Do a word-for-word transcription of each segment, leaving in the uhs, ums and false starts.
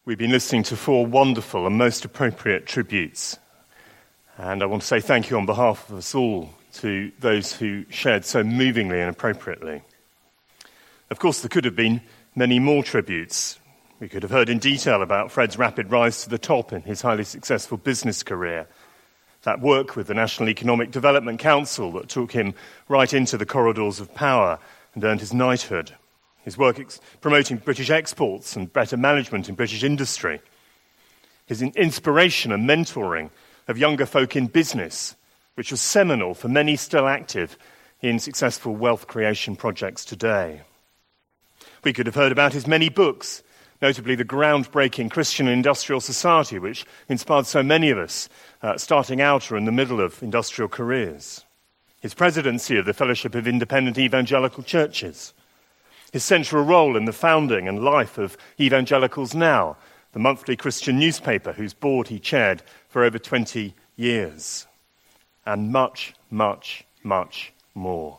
We've been listening to four wonderful and most appropriate tributes. And I want to say thank you on behalf of us all to those who shared so movingly and appropriately. Of course, there could have been many more tributes. We could have heard in detail about Fred's rapid rise to the top in his highly successful business career, that work with the National Economic Development Council that took him right into the corridors of power and earned his knighthood, his work ex- promoting British exports and better management in British industry, his in- inspiration and mentoring of younger folk in business, which was seminal for many still active in successful wealth creation projects today. We could have heard about his many books, notably the groundbreaking Christian Industrial Society, which inspired so many of us uh, starting out or in the middle of industrial careers, his presidency of the Fellowship of Independent Evangelical Churches, his central role in the founding and life of Evangelicals Now, the monthly Christian newspaper whose board he chaired for over twenty years, and much, much, much more.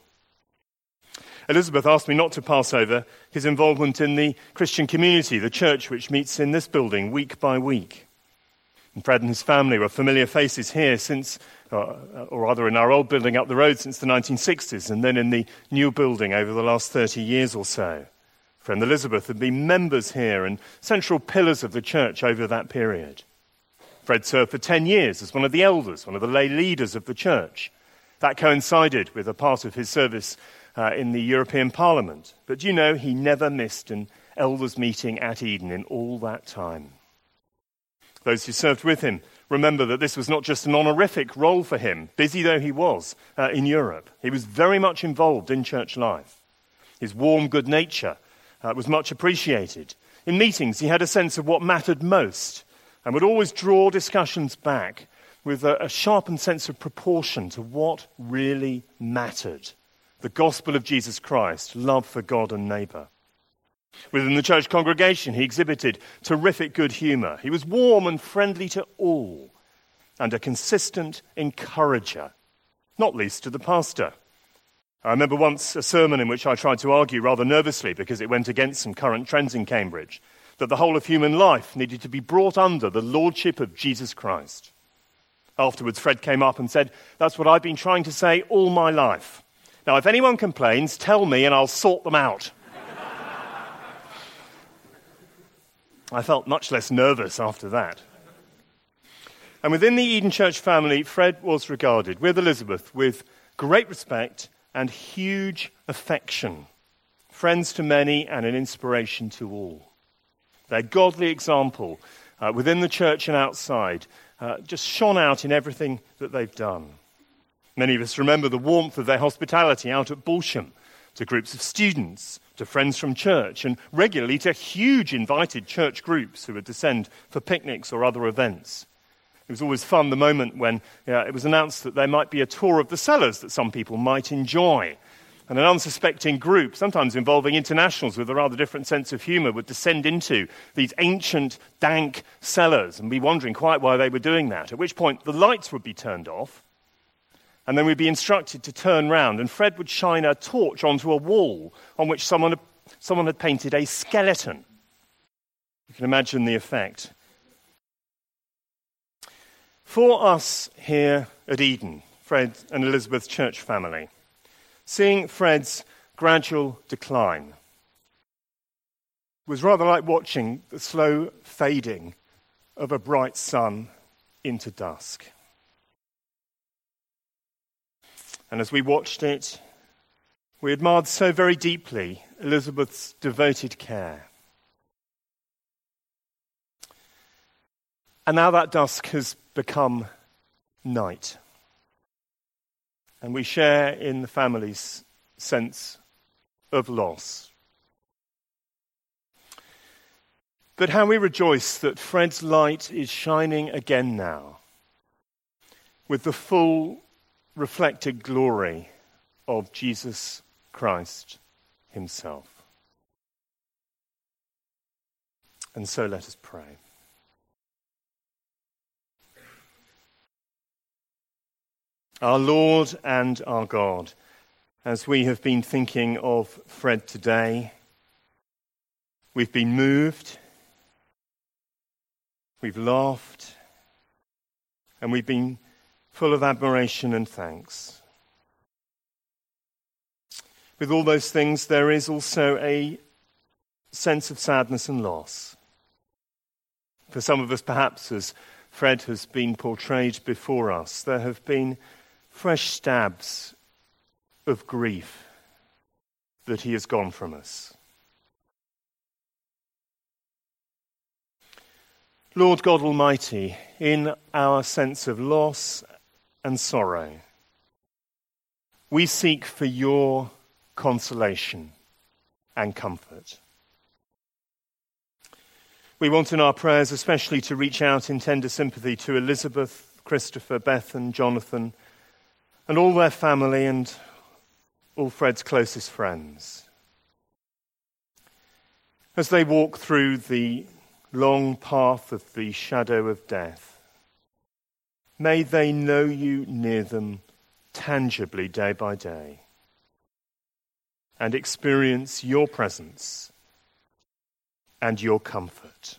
Elizabeth asked me not to pass over his involvement in the Christian community, the church which meets in this building week by week. And Fred and his family were familiar faces here since, or, or rather in our old building up the road since the nineteen sixties, and then in the new building over the last thirty years or so. Fred and Elizabeth had been members here and central pillars of the church over that period. Fred served for ten years as one of the elders, one of the lay leaders of the church. That coincided with a part of his service uh, in the European Parliament. But you know, he never missed an elders' meeting at Eden in all that time. Those who served with him remember that this was not just an honorific role for him, busy though he was uh, in Europe. He was very much involved in church life. His warm good nature uh, was much appreciated. In meetings, he had a sense of what mattered most and would always draw discussions back with a, a sharpened sense of proportion to what really mattered. The gospel of Jesus Christ, love for God and neighbour. Within the church congregation, he exhibited terrific good humour. He was warm and friendly to all, and a consistent encourager, not least to the pastor. I remember once a sermon in which I tried to argue rather nervously, because it went against some current trends in Cambridge, that the whole of human life needed to be brought under the lordship of Jesus Christ. Afterwards, Fred came up and said, "That's what I've been trying to say all my life. Now, if anyone complains, tell me and I'll sort them out." I felt much less nervous after that. And within the Eden Church family, Fred was regarded, with Elizabeth, with great respect and huge affection. Friends to many and an inspiration to all. Their godly example uh, within the church and outside uh, just shone out in everything that they've done. Many of us remember the warmth of their hospitality out at Balsham, to groups of students, to friends from church, and regularly to huge invited church groups who would descend for picnics or other events. It was always fun the moment when uh, it was announced that there might be a tour of the cellars that some people might enjoy. And an unsuspecting group, sometimes involving internationals with a rather different sense of humour, would descend into these ancient, dank cellars and be wondering quite why they were doing that, at which point the lights would be turned off, and then we'd be instructed to turn round, and Fred would shine a torch onto a wall on which someone had, someone had painted a skeleton. You can imagine the effect. For us here at Eden, Fred and Elizabeth's church family, seeing Fred's gradual decline was rather like watching the slow fading of a bright sun into dusk. And as we watched it, we admired so very deeply Elizabeth's devoted care. And now that dusk has become night. And we share in the family's sense of loss. But how we rejoice that Fred's light is shining again now, with the full reflected glory of Jesus Christ himself. And so let us pray. Our Lord and our God, as we have been thinking of Fred today, we've been moved, we've laughed, and we've been full of admiration and thanks. With all those things, there is also a sense of sadness and loss. For some of us, perhaps, as Fred has been portrayed before us, there have been fresh stabs of grief that he has gone from us. Lord God Almighty, in our sense of loss and sorrow, we seek for your consolation and comfort. We want in our prayers especially to reach out in tender sympathy to Elizabeth, Christopher, Beth and Jonathan, and all their family and all Fred's closest friends. As they walk through the long path of the shadow of death, may they know you near them tangibly day by day and experience your presence and your comfort.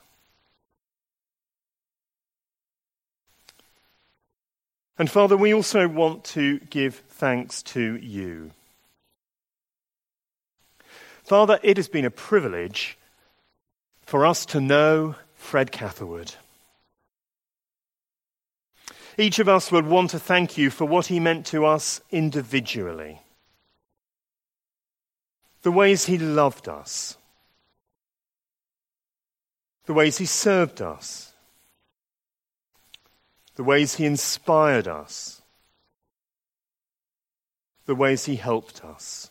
And Father, we also want to give thanks to you. Father, it has been a privilege for us to know Fred Catherwood. Each of us would want to thank you for what he meant to us individually. The ways he loved us. The ways he served us. The ways he inspired us. The ways he helped us.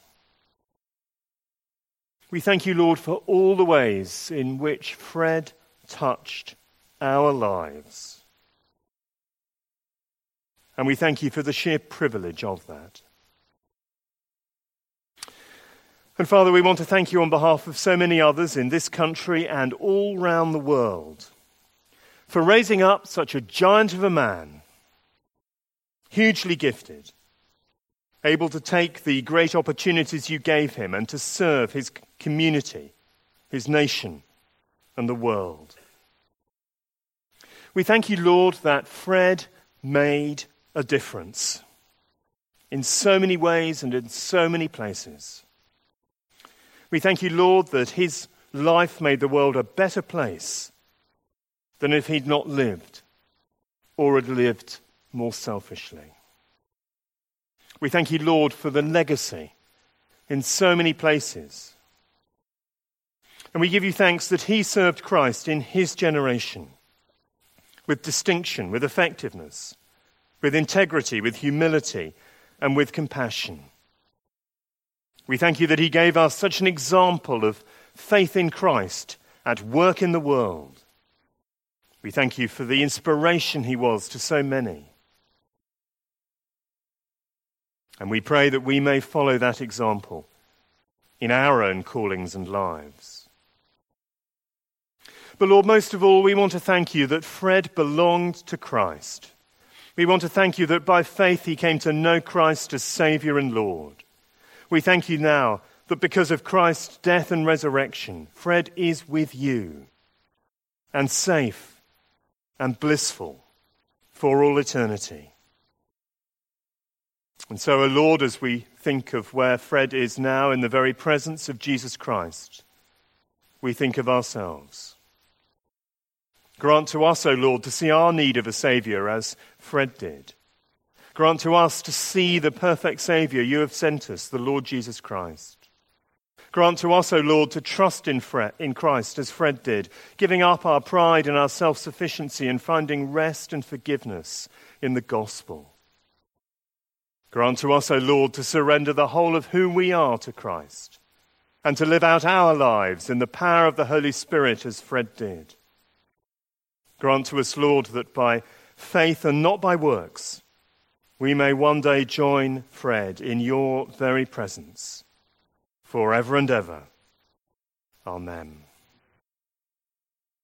We thank you, Lord, for all the ways in which Fred touched our lives. And we thank you for the sheer privilege of that. And Father, we want to thank you on behalf of so many others in this country and all round the world for raising up such a giant of a man, hugely gifted, able to take the great opportunities you gave him and to serve his community, his nation, and the world. We thank you, Lord, that Fred made a difference in so many ways and in so many places. We thank you, Lord, that his life made the world a better place than if he'd not lived or had lived more selfishly. We thank you, Lord, for the legacy in so many places. And we give you thanks that he served Christ in his generation with distinction, with effectiveness, with integrity, with humility, and with compassion. We thank you that he gave us such an example of faith in Christ at work in the world. We thank you for the inspiration he was to so many. And we pray that we may follow that example in our own callings and lives. But Lord, most of all, we want to thank you that Fred belonged to Christ. We want to thank you that by faith he came to know Christ as Saviour and Lord. We thank you now that because of Christ's death and resurrection, Fred is with you and safe and blissful for all eternity. And so, O Lord, as we think of where Fred is now in the very presence of Jesus Christ, we think of ourselves. Grant to us, O Lord, to see our need of a Saviour as Fred did. Grant to us to see the perfect Saviour you have sent us, the Lord Jesus Christ. Grant to us, O Lord, to trust in, Fred, in Christ as Fred did, giving up our pride and our self-sufficiency and finding rest and forgiveness in the gospel. Grant to us, O Lord, to surrender the whole of who we are to Christ and to live out our lives in the power of the Holy Spirit as Fred did. Grant to us, Lord, that by faith and not by works, we may one day join Fred in your very presence, forever and ever. Amen.